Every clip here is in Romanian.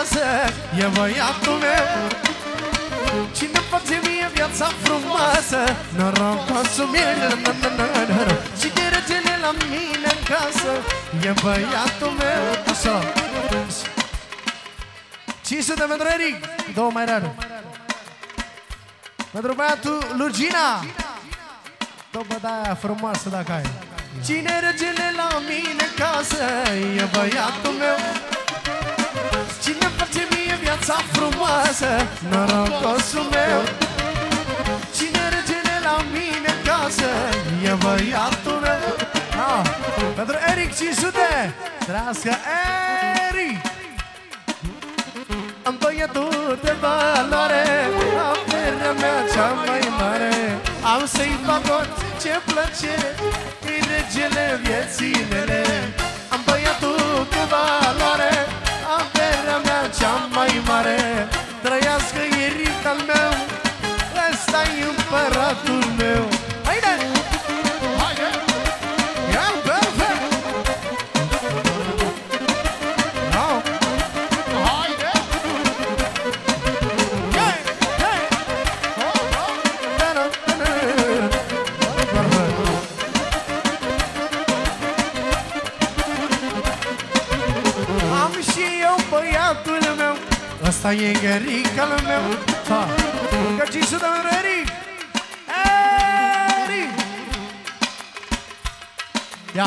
casă, e băiatul meu. Cine face mie viața frumoasă, norocosul meu. Cine regele la mine în casă, e băiatul meu. Așa. 500 pentru Eric, 2 mai rare. Pentru băiatul Lugina, după de-aia frumoasă dacă ai. Cine regele la mine în casă, e băiatul meu. Cine face mie viața frumoasă, norocosul meu. Cine regele la mine în casă, e băiatul meu. Pentru Eric 500, trească Eric. Am băiatul de valoare, averea mea cea mai mare. Am să-i fac orice plăcere, e regele vieții mele. Am băiatul de valoare, averea mea cea mai mare. Trăiască Eric al meu, ăsta-i împăratul meu. Haide! Haide! Ia perfect! Haide! Hey! Hey! Am și eu băiatul meu, ăsta e Eric al meu. Că 500 de Eric. Eric! Ia!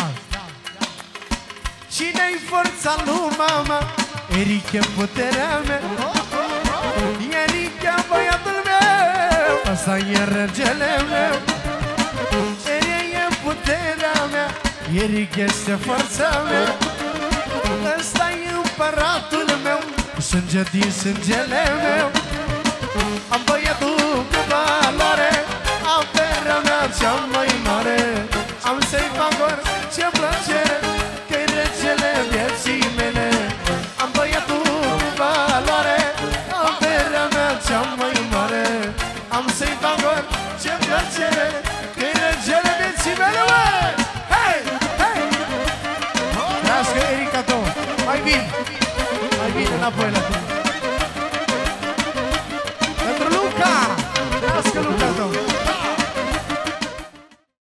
Cine-i forța lui mama? Eric e puterea mea. Eric e băiatul meu, ăsta e regele meu. Eric e puterea mea, Eric este forța mea. Ăsta-i împăratul meu, sânge din sângele meu. Am băiatul cu valoare, averea mea cea mai mare. Am să-i fac orice plăcere, că-i regele vieții mele. Am băiatul cu valoare, averea mea cea mai mare. Am să-i fac orice plăcere, că-i regele vieții mele. Hei! Hei! Trească Erica tău, mai bine înapoi la tine.